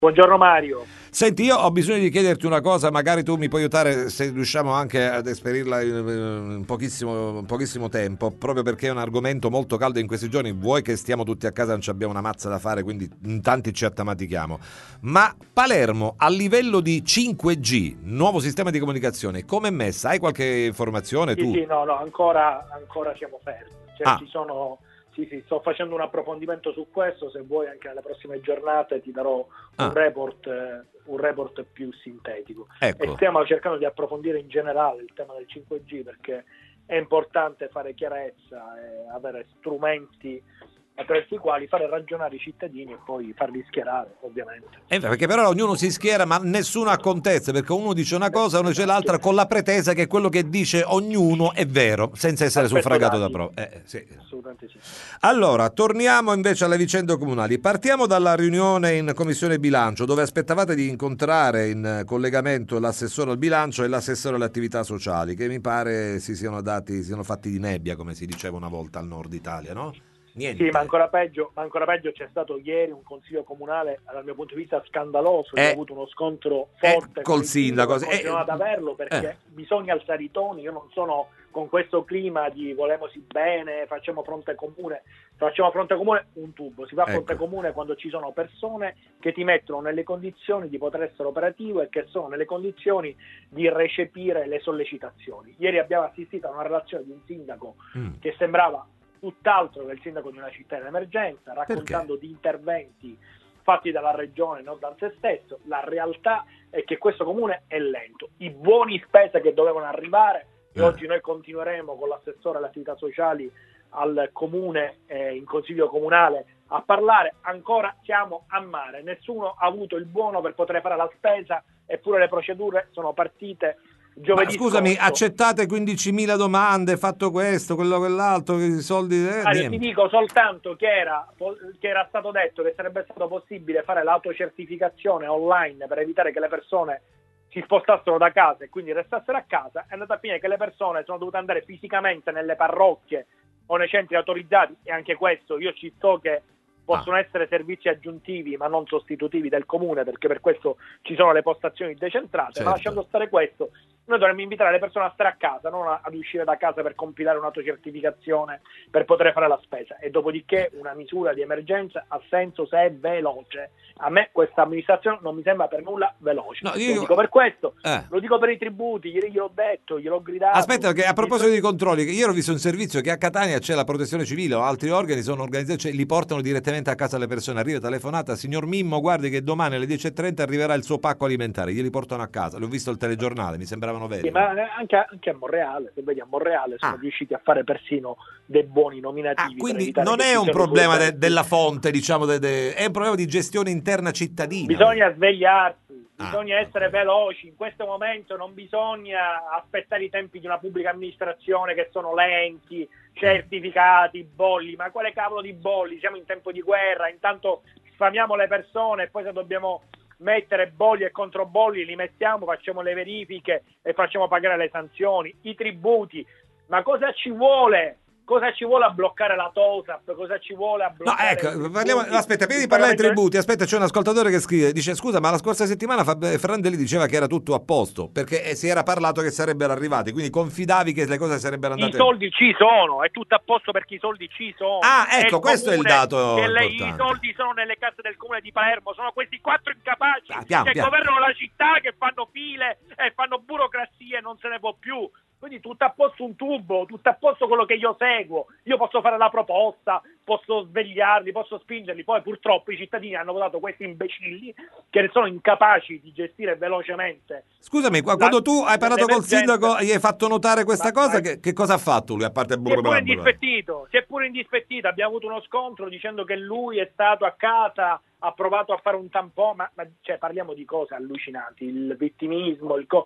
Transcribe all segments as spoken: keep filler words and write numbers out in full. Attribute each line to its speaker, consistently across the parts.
Speaker 1: Buongiorno Mario.
Speaker 2: Senti, io ho bisogno di chiederti una cosa, magari tu mi puoi aiutare se riusciamo anche ad esperirla in in pochissimo, in pochissimo tempo, proprio perché è un argomento molto caldo in questi giorni. Vuoi che stiamo tutti a casa, non ci abbiamo una mazza da fare, quindi in tanti ci attamatichiamo. Ma Palermo a livello di cinque G, nuovo sistema di comunicazione, come è messa? Hai qualche informazione
Speaker 1: Sì,
Speaker 2: tu?
Speaker 1: sì, no, no, ancora, ancora siamo fermi. Cioè,
Speaker 2: Ah.
Speaker 1: ci sono, sì, sì, sto facendo un approfondimento su questo, se vuoi anche nelle prossime giornate ti darò un
Speaker 2: Ah.
Speaker 1: report, eh, un report più sintetico.
Speaker 2: Ecco.
Speaker 1: E stiamo cercando di approfondire in generale il tema del cinque G perché è importante fare chiarezza e avere strumenti attraverso i quali fare ragionare i cittadini e poi farli schierare, ovviamente.
Speaker 2: Eh, perché però ognuno si schiera, ma nessuno ha contezza, perché uno dice una cosa, uno dice l'altra, con la pretesa che quello che dice ognuno è vero, senza essere
Speaker 1: Aspetto
Speaker 2: suffragato da
Speaker 1: dati.
Speaker 2: prove. Eh, sì.
Speaker 1: Assolutamente sì.
Speaker 2: Allora, torniamo invece alle vicende comunali. Partiamo dalla riunione in Commissione Bilancio, dove aspettavate di incontrare in collegamento l'assessore al bilancio e l'assessore alle attività sociali, che mi pare si siano dati, si siano fatti di nebbia, come si diceva una volta al nord Italia, no? Niente.
Speaker 1: Sì, ma ancora peggio, ma ancora peggio c'è stato ieri un consiglio comunale, dal mio punto di vista scandaloso,
Speaker 2: Eh,
Speaker 1: che ha avuto uno scontro
Speaker 2: eh,
Speaker 1: forte
Speaker 2: col
Speaker 1: con il sindaco,
Speaker 2: sindaco,
Speaker 1: e continuano
Speaker 2: eh,
Speaker 1: ad averlo perché
Speaker 2: eh.
Speaker 1: bisogna alzare i toni. Io non sono con questo clima di volemosi bene, facciamo fronte comune, facciamo fronte comune un tubo, si fa fronte
Speaker 2: Ecco.
Speaker 1: comune quando ci sono persone che ti mettono nelle condizioni di poter essere operativo e che sono nelle condizioni di recepire le sollecitazioni. Ieri abbiamo assistito a una relazione di un sindaco
Speaker 2: Mm.
Speaker 1: che sembrava tutt'altro che il sindaco di una città in emergenza, raccontando
Speaker 2: Perché?
Speaker 1: di interventi fatti dalla regione, non da sé stesso. La realtà è che questo comune è lento. I buoni spesa che dovevano arrivare, e
Speaker 2: Eh.
Speaker 1: oggi noi continueremo con l'assessore alle attività sociali al comune, eh, in consiglio comunale, a parlare, ancora siamo a mare. Nessuno ha avuto il buono per poter fare la spesa, eppure le procedure sono partite giovedì
Speaker 2: Ma scusami,
Speaker 1: scorso.
Speaker 2: accettate quindicimila domande, fatto questo, quello, quell'altro, i soldi... Eh,
Speaker 1: Mario, ti
Speaker 2: niente.
Speaker 1: dico soltanto che era, che era stato detto che sarebbe stato possibile fare l'autocertificazione online per evitare che le persone si spostassero da casa e quindi restassero a casa. È andata a finire che le persone sono dovute andare fisicamente nelle parrocchie o nei centri autorizzati, e anche questo io ci so che possono essere servizi aggiuntivi ma non sostitutivi del comune, perché per questo ci sono le postazioni decentrate.
Speaker 2: Certo.
Speaker 1: Ma lasciando stare questo, noi dovremmo invitare le persone a stare a casa, non a- ad uscire da casa per compilare un'autocertificazione per poter fare la spesa. E dopodiché una misura di emergenza ha senso se è veloce. A me questa amministrazione non mi sembra per nulla veloce.
Speaker 2: No, io-
Speaker 1: Lo dico per questo,
Speaker 2: Eh.
Speaker 1: lo dico per i tributi, ieri gliel'ho detto, gliel'ho gridato.
Speaker 2: Aspetta, che a proposito di controlli, che io ho visto un servizio che a Catania c'è la protezione civile o altri organi sono organizzati, cioè li portano direttamente a casa le persone. Arriva telefonata, signor Mimmo, guardi che domani alle dieci e trenta arriverà il suo pacco alimentare, glieli portano a casa. L'ho visto al telegiornale, mi sembravano veri.
Speaker 1: Sì, ma anche, anche a Monreale, se vedi a Monreale sono
Speaker 2: Ah.
Speaker 1: riusciti a fare persino dei buoni
Speaker 2: Ah,
Speaker 1: nominativi. per
Speaker 2: quindi
Speaker 1: evitare
Speaker 2: non
Speaker 1: che
Speaker 2: è
Speaker 1: ci
Speaker 2: un
Speaker 1: siano
Speaker 2: problema de-
Speaker 1: furbetti.
Speaker 2: della fonte, diciamo, de- de- è un problema di gestione interna cittadina.
Speaker 1: Bisogna svegliarsi,
Speaker 2: Ah,
Speaker 1: bisogna essere
Speaker 2: ok.
Speaker 1: veloci. In questo momento non bisogna aspettare i tempi di una pubblica amministrazione che sono lenti, certificati, bolli. Ma quale cavolo di bolli? Siamo in tempo di guerra, intanto sfamiamo le persone e poi se dobbiamo mettere bolli e controbolli li mettiamo, facciamo le verifiche e facciamo pagare le sanzioni, i tributi. Ma cosa ci vuole? Cosa ci vuole a bloccare la TOSAP? Cosa ci vuole a
Speaker 2: No,
Speaker 1: bloccare i
Speaker 2: ecco,
Speaker 1: tributi?
Speaker 2: parliamo, aspetta, prima
Speaker 1: Il
Speaker 2: di parlare di
Speaker 1: pagamento-
Speaker 2: tributi, aspetta, c'è un ascoltatore che scrive, dice scusa, ma la scorsa settimana Fab- Ferrandelli diceva che era tutto a posto, perché eh, si era parlato che sarebbero arrivati, quindi confidavi che le cose sarebbero
Speaker 1: I
Speaker 2: andate...
Speaker 1: soldi ci sono, è tutto a posto perché i soldi ci sono.
Speaker 2: Ah, ecco,
Speaker 1: il
Speaker 2: questo è il
Speaker 1: comune
Speaker 2: dato
Speaker 1: che le- I
Speaker 2: importante.
Speaker 1: soldi sono nelle casse del comune di Palermo, sono questi quattro incapaci
Speaker 2: Ah, piano,
Speaker 1: che
Speaker 2: piano.
Speaker 1: governano la città, che fanno file e fanno burocrazie e non se ne può più. Quindi tutto a posto un tubo, tutto a posto quello che io seguo. Io posso fare la proposta, posso svegliarli, posso spingerli. Poi purtroppo i cittadini hanno votato questi imbecilli che sono incapaci di gestire velocemente.
Speaker 2: Scusami, qua-
Speaker 1: la-
Speaker 2: quando tu hai parlato col
Speaker 1: l'emergenza.
Speaker 2: sindaco, gli hai fatto notare questa
Speaker 1: Ma-
Speaker 2: cosa,
Speaker 1: ma-
Speaker 2: che, che cosa ha fatto lui, a parte...
Speaker 1: Si è pure indispettito, si è pure indispettito, abbiamo avuto uno scontro dicendo che lui è stato a casa, ha provato a fare un tampone, ma, ma cioè, parliamo di cose allucinanti, il vittimismo, il co-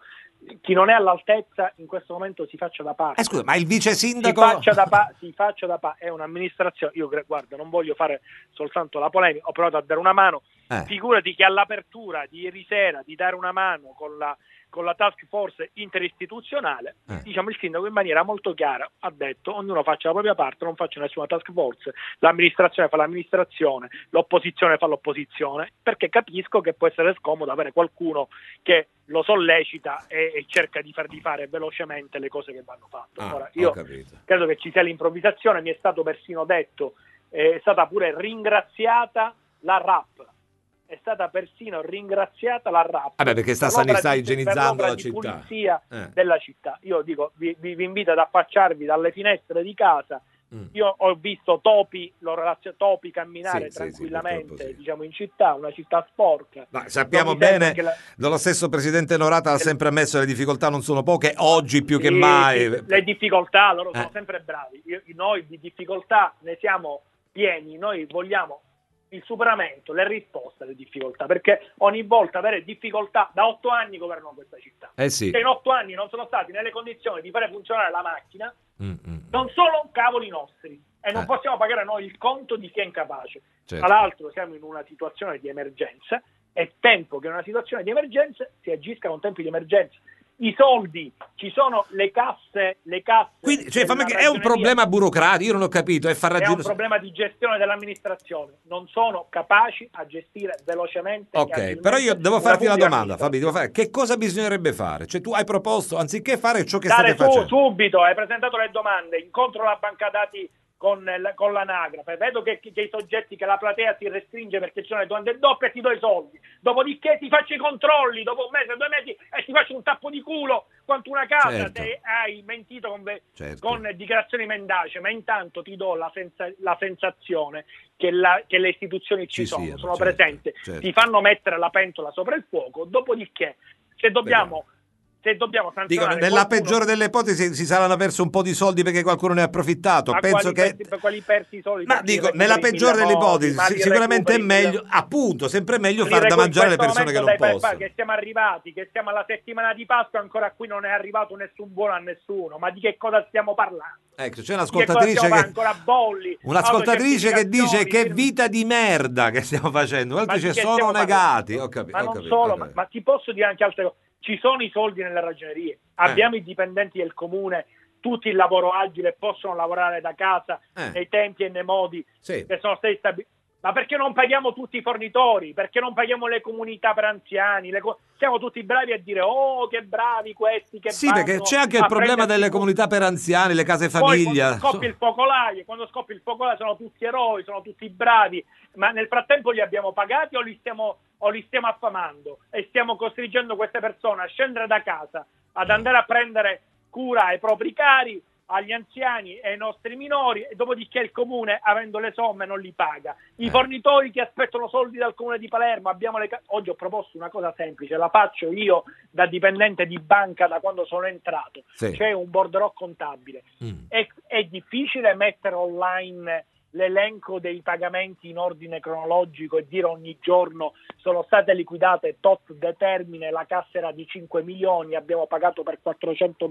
Speaker 1: chi non è all'altezza in questo momento si faccia da parte.
Speaker 2: Eh, scusa, ma il vice sindaco
Speaker 1: si faccia da parte, si faccia da parte, è un'amministrazione, io guarda, non voglio fare soltanto la polemica, ho provato a dare una mano, eh. figurati che all'apertura di ieri sera di dare una mano con la con la task force interistituzionale, eh. diciamo il sindaco in maniera molto chiara ha detto ognuno faccia la propria parte, non faccia nessuna task force, l'amministrazione fa l'amministrazione, l'opposizione fa l'opposizione, perché capisco che può essere scomodo avere qualcuno che lo sollecita e, e cerca di far di fare velocemente le cose che vanno fatte.
Speaker 2: Ah,
Speaker 1: Ora, io credo che ci sia l'improvvisazione, mi è stato persino detto, eh, è stata pure ringraziata la R A P, è stata persino ringraziata la R A P.
Speaker 2: Vabbè, perché sta,
Speaker 1: per
Speaker 2: sta
Speaker 1: di,
Speaker 2: igienizzando
Speaker 1: per
Speaker 2: la
Speaker 1: di
Speaker 2: città.
Speaker 1: pulizia
Speaker 2: eh.
Speaker 1: della città. Io dico, vi, vi, vi invito ad affacciarvi dalle finestre di casa. Mm. Io ho visto topi, topi camminare
Speaker 2: sì,
Speaker 1: tranquillamente,
Speaker 2: sì, sì,
Speaker 1: diciamo, in città, una città sporca.
Speaker 2: Ma sappiamo bene che la... lo stesso presidente Norata ha sempre ammesso che le difficoltà non sono poche, oggi più
Speaker 1: sì,
Speaker 2: che mai.
Speaker 1: Sì, le difficoltà, loro
Speaker 2: eh.
Speaker 1: sono sempre bravi. Io, noi di difficoltà ne siamo pieni, noi vogliamo il superamento, le risposte alle difficoltà, perché ogni volta avere difficoltà, da otto anni governano questa città,
Speaker 2: eh sì.
Speaker 1: che in otto anni non sono stati nelle condizioni di fare funzionare la macchina,
Speaker 2: mm, mm.
Speaker 1: non sono cavoli nostri, e non
Speaker 2: eh.
Speaker 1: possiamo pagare noi il conto di chi è incapace.
Speaker 2: Certo.
Speaker 1: Tra l'altro siamo in una situazione di emergenza, è tempo che in una situazione di emergenza si agisca con tempi di emergenza. I soldi, ci sono le casse, le casse.
Speaker 2: Quindi, cioè, fammi che è un problema burocratico, io non ho capito, è far
Speaker 1: È
Speaker 2: ragione...
Speaker 1: un problema di gestione dell'amministrazione, non sono capaci a gestire velocemente.
Speaker 2: Ok, però io devo farti una domanda, Fabio, devo fare, che cosa bisognerebbe fare? Cioè tu hai proposto, anziché fare ciò che
Speaker 1: Dare
Speaker 2: state
Speaker 1: su,
Speaker 2: facendo.
Speaker 1: subito, hai presentato le domande, incontro la banca dati con, con l'anagrafe, vedo che, che i soggetti, che la platea si restringe perché ci sono le domande doppie e ti do i soldi, dopodiché ti faccio i controlli dopo un mese, due mesi e ti faccio un tappo di culo quanto una casa,
Speaker 2: certo.
Speaker 1: se hai mentito con,
Speaker 2: certo.
Speaker 1: con dichiarazioni mendace, ma intanto ti do la, senza, la sensazione che, la, che le istituzioni ci, ci sono, siano, sono
Speaker 2: certo,
Speaker 1: presenti,
Speaker 2: certo.
Speaker 1: ti fanno mettere la pentola sopra il fuoco, dopodiché se dobbiamo...
Speaker 2: Vediamo.
Speaker 1: Se dobbiamo sanzionare
Speaker 2: Dico, nella
Speaker 1: qualcuno,
Speaker 2: peggiore delle ipotesi si saranno perso un po' di soldi perché qualcuno ne ha approfittato.
Speaker 1: Ma
Speaker 2: Penso
Speaker 1: quali,
Speaker 2: che
Speaker 1: persi, quali persi i soldi?
Speaker 2: ma dico, nella peggiore delle ipotesi si, sicuramente è meglio, mille... appunto, sempre meglio far da mangiare le persone che non dai, possono.
Speaker 1: Che siamo arrivati, che siamo alla settimana di Pasqua, ancora qui non è arrivato nessun buono a nessuno. Ma di che cosa stiamo parlando?
Speaker 2: Ecco, c'è un'ascoltatrice che,
Speaker 1: ancora bolli,
Speaker 2: un'ascoltatrice che dice che vita di merda che stiamo facendo. Altri dice sono negati. Ho capito,
Speaker 1: ma
Speaker 2: ho
Speaker 1: non
Speaker 2: capito,
Speaker 1: solo,
Speaker 2: ho capito.
Speaker 1: Ma, ma ti posso dire anche altre cose. Ci sono i soldi nelle ragionerie, abbiamo eh. i dipendenti del comune, tutti il lavoro agile, possono lavorare da casa
Speaker 2: eh.
Speaker 1: nei tempi e nei modi
Speaker 2: sì.
Speaker 1: che sono stati stabiliti. Ma perché non paghiamo tutti i fornitori? Perché non paghiamo le comunità per anziani? Le co- siamo tutti bravi a dire oh che bravi questi che
Speaker 2: sì, perché c'è anche il problema delle comunità per anziani, le case famiglia.
Speaker 1: Poi quando scoppia il focolaio, quando scoppia il focolaio sono tutti eroi, sono tutti bravi, ma nel frattempo li abbiamo pagati o li stiamo, o li stiamo affamando e stiamo costringendo queste persone a scendere da casa, ad andare a prendere cura ai propri cari, agli anziani e ai nostri minori, e dopodiché il comune, avendo le somme, non li paga. I fornitori che aspettano soldi dal comune di Palermo, abbiamo le ca- oggi ho proposto una cosa semplice, la faccio io da dipendente di banca da quando sono entrato,
Speaker 2: sì.
Speaker 1: c'è un borderò contabile.
Speaker 2: Mm.
Speaker 1: È, è difficile mettere online l'elenco dei pagamenti in ordine cronologico e dire ogni giorno sono state liquidate tot determine, la cassa era di cinque milioni, abbiamo pagato per quattrocento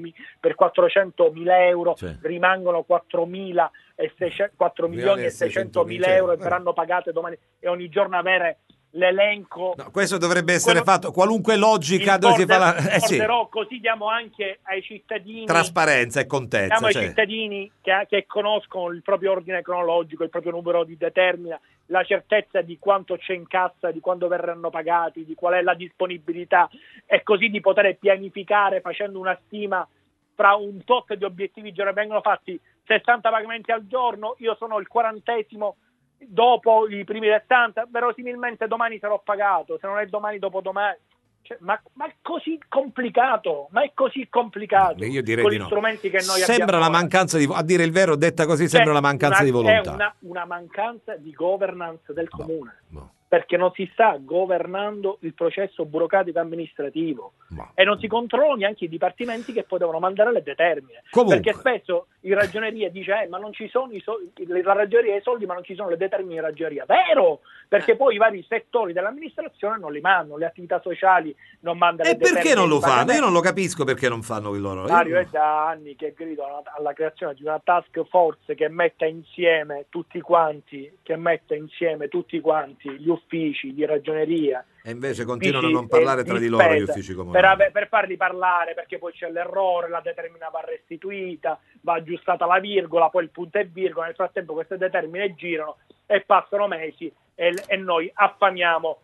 Speaker 1: mila euro,
Speaker 2: sì.
Speaker 1: rimangono quattro milioni e seicento mila euro e verranno pagate domani, e ogni giorno avere l'elenco.
Speaker 2: No, questo dovrebbe essere
Speaker 1: quello,
Speaker 2: fatto, qualunque logica dove
Speaker 1: border,
Speaker 2: si fa la eh, sì.
Speaker 1: Così diamo anche ai cittadini
Speaker 2: trasparenza e contezza,
Speaker 1: diamo
Speaker 2: cioè.
Speaker 1: ai cittadini che, che conoscono il proprio ordine cronologico, il proprio numero di determina, la certezza di quanto c'è in cassa, di quando verranno pagati, di qual è la disponibilità, e così di poter pianificare facendo una stima fra un tot di obiettivi giornalieri. Vengono fatti sessanta pagamenti al giorno, io sono il quarantesimo dopo i primi sessanta, verosimilmente domani sarò pagato, se non è domani dopodomani. Cioè, ma, ma è così complicato, ma è così complicato.
Speaker 2: Io direi
Speaker 1: con
Speaker 2: di
Speaker 1: gli
Speaker 2: no.
Speaker 1: strumenti che noi
Speaker 2: sembra
Speaker 1: abbiamo.
Speaker 2: Una mancanza di, a dire il vero, detta così,
Speaker 1: cioè,
Speaker 2: sembra una mancanza
Speaker 1: una,
Speaker 2: di volontà.
Speaker 1: È una, una mancanza di governance del comune.
Speaker 2: No, no.
Speaker 1: perché non si sta governando il processo burocratico amministrativo
Speaker 2: Ma...
Speaker 1: e non si controllano neanche i dipartimenti che poi devono mandare le determine.
Speaker 2: Comunque...
Speaker 1: Perché spesso in ragioneria dice eh, ma non ci sono i soldi, la ragioneria ha i soldi ma non ci sono le determine in ragioneria. Vero, perché poi i vari settori dell'amministrazione non li mandano, le attività sociali non mandano le
Speaker 2: determine. E perché non lo fanno? Io non lo
Speaker 1: lo
Speaker 2: capisco perché non fanno il loro.
Speaker 1: Mario,
Speaker 2: Io...
Speaker 1: è da anni che grido alla, alla creazione di una task force che metta insieme tutti quanti, che metta insieme tutti quanti gli uffici di ragioneria.
Speaker 2: E invece continuano a non parlare tra di loro gli uffici comunali.
Speaker 1: Per, ave- per farli parlare, perché poi c'è l'errore, la determina va restituita, va aggiustata la virgola, poi il punto e virgola, nel frattempo queste determine girano e passano mesi e, e noi affamiamo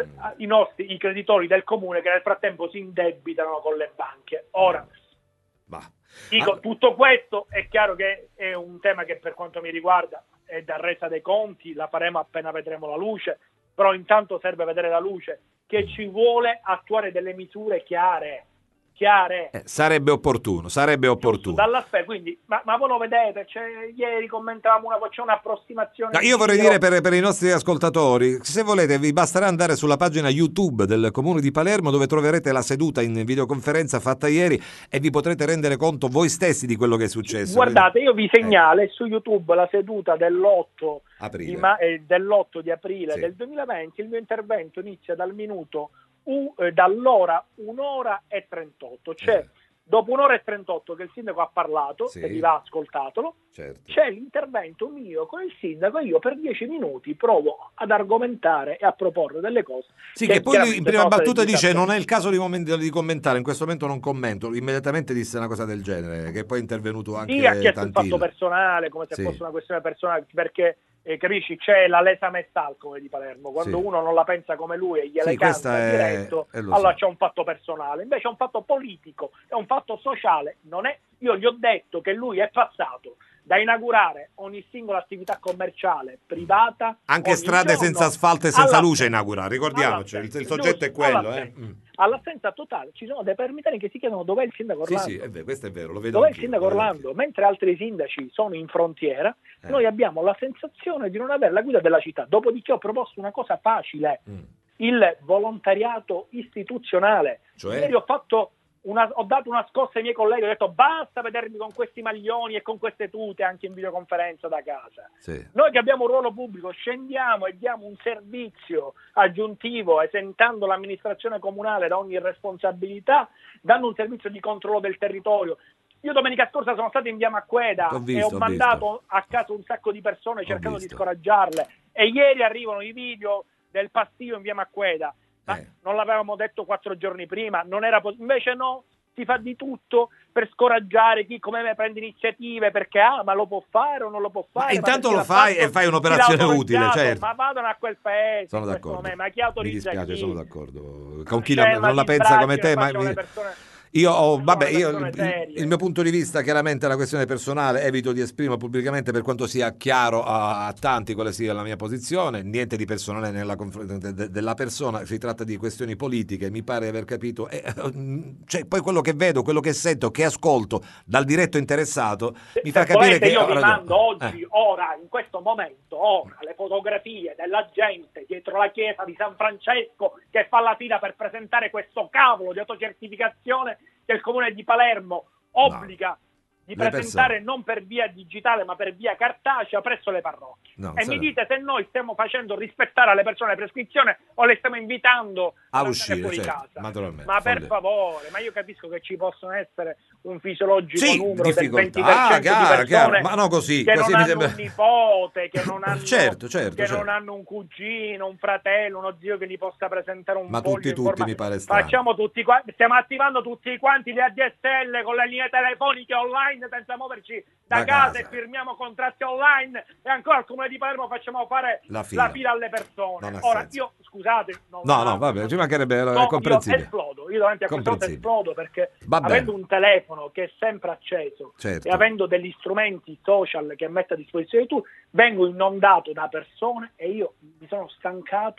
Speaker 1: i nostri i creditori del comune che nel frattempo si indebitano con le banche. Ora,
Speaker 2: bah.
Speaker 1: dico,
Speaker 2: ah.
Speaker 1: tutto questo è chiaro che è un tema che per quanto mi riguarda è da resa dei conti, la faremo appena vedremo la luce, però intanto serve vedere la luce che ci vuole attuare delle misure chiare. Chiare.
Speaker 2: Eh, sarebbe opportuno, sarebbe opportuno.
Speaker 1: Dall'aspetto, quindi, ma, ma voi lo vedete, cioè, ieri commentavamo una, c'è un'approssimazione.
Speaker 2: No, io vorrei dire per, per i nostri ascoltatori, se volete vi basterà andare sulla pagina YouTube del Comune di Palermo dove troverete la seduta in videoconferenza fatta ieri e vi potrete rendere conto voi stessi di quello che è successo.
Speaker 1: Guardate, io vi segnalo eh. su YouTube la seduta dell'otto
Speaker 2: aprile.
Speaker 1: Di, ma, eh, dell'otto di aprile
Speaker 2: sì.
Speaker 1: del duemilaventi, il mio intervento inizia dal minuto U, eh, dall'ora un'ora e trentotto, cioè eh. dopo un'ora e trentotto che il sindaco ha parlato
Speaker 2: sì.
Speaker 1: e vi va ascoltatelo,
Speaker 2: certo.
Speaker 1: c'è l'intervento mio con il sindaco e io per dieci minuti provo ad argomentare e a proporre delle cose.
Speaker 2: Sì, che, che poi lui in prima battuta dice non è il caso di, moment- di commentare, in questo momento non commento, immediatamente disse una cosa del genere, che poi è intervenuto anche
Speaker 1: sì, ha chiesto
Speaker 2: Tantilla.
Speaker 1: il fatto personale, come se
Speaker 2: sì.
Speaker 1: fosse una questione personale, perché eh, capisci, c'è la lesa mestal come di Palermo, quando
Speaker 2: sì.
Speaker 1: uno non la pensa come lui e gliele
Speaker 2: sì,
Speaker 1: canta
Speaker 2: è...
Speaker 1: diretto, allora so. C'è un fatto personale, invece è un fatto politico, è un fatto sociale, non è, io gli ho detto che lui è passato da inaugurare ogni singola attività commerciale privata,
Speaker 2: anche strade
Speaker 1: giorno,
Speaker 2: senza asfalto e senza
Speaker 1: alla...
Speaker 2: luce inaugurare, ricordiamoci, il, il soggetto è quello. Eh. Mm.
Speaker 1: All'assenza totale ci sono dei permitani che si chiedono dov'è il sindaco Orlando.
Speaker 2: Sì, sì, è vero, questo è vero, lo vedo
Speaker 1: dov'è
Speaker 2: anch'io,
Speaker 1: il sindaco Orlando? Mentre altri sindaci sono in frontiera, eh. noi abbiamo la sensazione di non avere la guida della città. Dopodiché ho proposto una cosa facile, mm. il volontariato istituzionale.
Speaker 2: Cioè?
Speaker 1: Ieri ho fatto Una, ho dato una scossa ai miei colleghi, ho detto basta vedermi con questi maglioni e con queste tute anche in videoconferenza da casa.
Speaker 2: Sì.
Speaker 1: Noi che abbiamo un ruolo pubblico scendiamo e diamo un servizio aggiuntivo esentando l'amministrazione comunale da ogni responsabilità, dando un servizio di controllo del territorio. Io domenica scorsa sono stato in via Macqueda
Speaker 2: visto,
Speaker 1: e ho,
Speaker 2: ho
Speaker 1: mandato
Speaker 2: visto.
Speaker 1: a casa un sacco di persone cercando
Speaker 2: visto.
Speaker 1: di scoraggiarle e ieri arrivano i video del pasticcio in via Macqueda. Ma eh. non l'avevamo detto quattro giorni prima, non era poss- invece no, si fa di tutto per scoraggiare chi come me prende iniziative perché ah ma lo può fare o non lo può fare.
Speaker 2: Ma intanto
Speaker 1: ma
Speaker 2: lo fai
Speaker 1: fatto,
Speaker 2: e fai un'operazione utile, certo.
Speaker 1: Ma vadano a quel paese,
Speaker 2: sono d'accordo.
Speaker 1: Momento, ma chi autorizza?
Speaker 2: Mi dispiace,
Speaker 1: chi?
Speaker 2: sono d'accordo. Con chi non, non la pensa
Speaker 1: braccio,
Speaker 2: come te, ma mi...
Speaker 1: persone...
Speaker 2: Io ho, vabbè, io, il, il mio punto di vista chiaramente è una questione personale, evito di esprimere pubblicamente per quanto sia chiaro a, a tanti quale sia la mia posizione, niente di personale nella confronto de, de, della persona, si tratta di questioni politiche, mi pare di aver capito, e, cioè, poi quello che vedo, quello che sento, che ascolto dal diretto interessato
Speaker 1: se,
Speaker 2: mi fa
Speaker 1: se
Speaker 2: capire che...
Speaker 1: io vi
Speaker 2: ragione.
Speaker 1: mando oggi,
Speaker 2: eh.
Speaker 1: ora, in questo momento, ora, le fotografie della gente dietro la chiesa di San Francesco che fa la fila per presentare questo cavolo di autocertificazione che il comune di Palermo obbliga no. di le presentare persone. Non per via digitale ma per via cartacea presso le parrocchie. No, e mi dite se noi stiamo facendo rispettare alle persone la prescrizione o le stiamo invitando
Speaker 2: a uscire
Speaker 1: fuori
Speaker 2: certo,
Speaker 1: casa. Ma per
Speaker 2: folle.
Speaker 1: favore, ma io capisco che ci possono essere un fisiologico
Speaker 2: sì,
Speaker 1: numero del venti
Speaker 2: per cento
Speaker 1: ah, chiaro,
Speaker 2: di persone
Speaker 1: chiaro.
Speaker 2: Ma no così,
Speaker 1: che
Speaker 2: così
Speaker 1: non
Speaker 2: mi
Speaker 1: hanno
Speaker 2: sembra...
Speaker 1: un nipote, che non hanno,
Speaker 2: certo, certo,
Speaker 1: che
Speaker 2: certo.
Speaker 1: non hanno un cugino, un fratello, uno zio che gli possa presentare un
Speaker 2: ma
Speaker 1: foglio
Speaker 2: tutti, tutti
Speaker 1: informativo.
Speaker 2: mi pare strano.
Speaker 1: Facciamo tutti quanti, stiamo attivando tutti quanti le A D S L con le linee telefoniche online senza muoverci da, da casa, casa e firmiamo contratti online e ancora al Comune di Palermo facciamo fare
Speaker 2: la fila,
Speaker 1: la fila alle persone.
Speaker 2: Ora
Speaker 1: senso. Io scusate, non
Speaker 2: no, no, vabbè, ci mancherebbe,
Speaker 1: no,
Speaker 2: comprensibile.
Speaker 1: Io esplodo, io davanti a questa cosa esplodo perché avendo un telefono che è sempre acceso
Speaker 2: certo.
Speaker 1: e avendo degli strumenti social che mette a disposizione tu, vengo inondato da persone e io mi sono stancato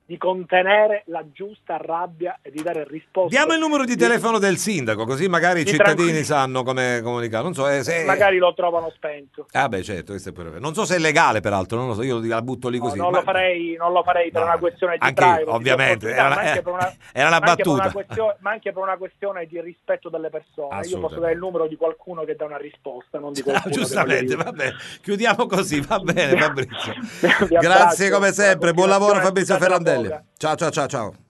Speaker 1: di contenere la giusta rabbia e di dare risposte.
Speaker 2: Diamo il numero di telefono del sindaco, così magari i cittadini sanno come comunicare. Non so, eh, se...
Speaker 1: magari lo trovano spento.
Speaker 2: Ah beh, certo, questo è pure... Non so se è legale, peraltro, non lo so, io la butto lì così.
Speaker 1: No, non,
Speaker 2: ma...
Speaker 1: lo farei, non lo farei per
Speaker 2: no,
Speaker 1: una questione di
Speaker 2: anche
Speaker 1: privacy,
Speaker 2: ovviamente,
Speaker 1: di
Speaker 2: era una,
Speaker 1: ma anche
Speaker 2: eh,
Speaker 1: per una,
Speaker 2: era una
Speaker 1: ma anche
Speaker 2: battuta.
Speaker 1: per una questione, ma anche per una questione di rispetto delle persone. Io posso dare il numero di qualcuno che dà una risposta, non di qualcuno.
Speaker 2: Giustamente, vabbè, chiudiamo così, va bene Fabrizio. Grazie come sempre, buon lavoro Fabrizio Ferrandelli. Ciao ciao ciao ciao.